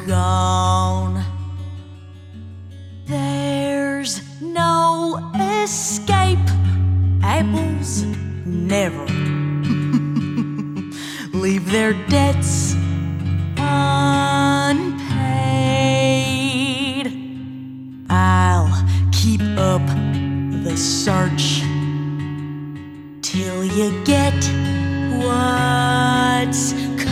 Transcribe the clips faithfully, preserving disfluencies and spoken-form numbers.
gone. There's no escape. Apples never leave their debts unpaid. I'll keep up the search till you get what's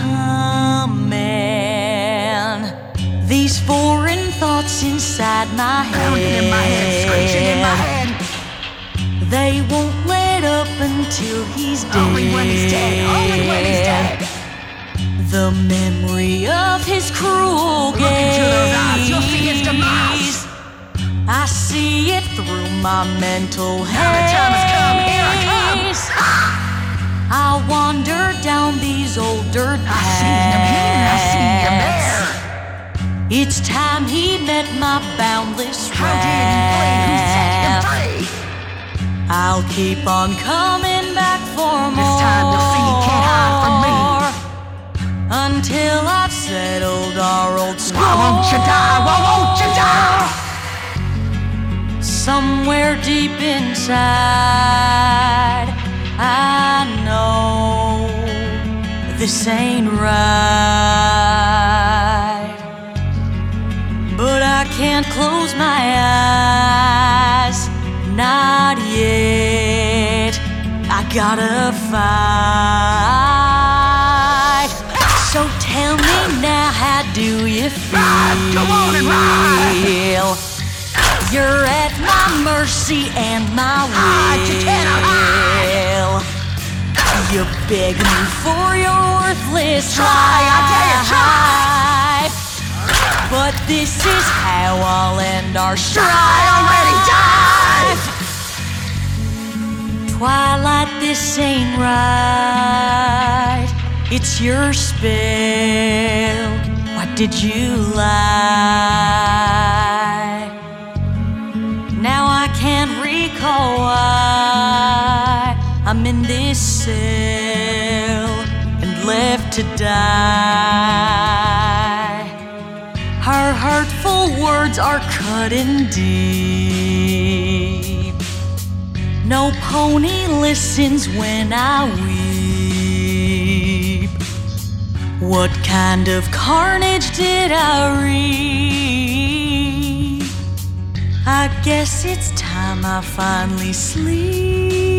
coming. These foreign thoughts inside my head, pounding in my head, screeching in my head. They won't let up until he's dead. Only when he's dead, only when he's dead. The memory of his cruel gaze, Look into those eyes, you'll see his demise. I see it through my mental haze. Now the time has come, here I come. I wander down these old dirt I paths. see him here, I see him there. It's time he met my boundless How did he flee? Who set him wrath. free? I'll keep on coming back for more. This time you'll see he can't hide from me. Until I've settled our old score. Why won't you die? Why won't you die? Somewhere deep inside, I know this ain't right, but I can't close my eyes, not yet. I gotta fight. So tell me now, how do you feel? Ride, come on and ride. You're at my mercy and my will. Hide, you cannot hide. You beg me for your worthless Try, I dare you, life. But this is how I'll end our strife. Die already, die! Twilight, this ain't right. It's your spell. Why did you lie? Now I can't recall why I'm in this cell and left to die. Her hurtful words are cutting deep. No pony listens when I weep. What kind of carnage did I reap? I guess it's time I finally sleep.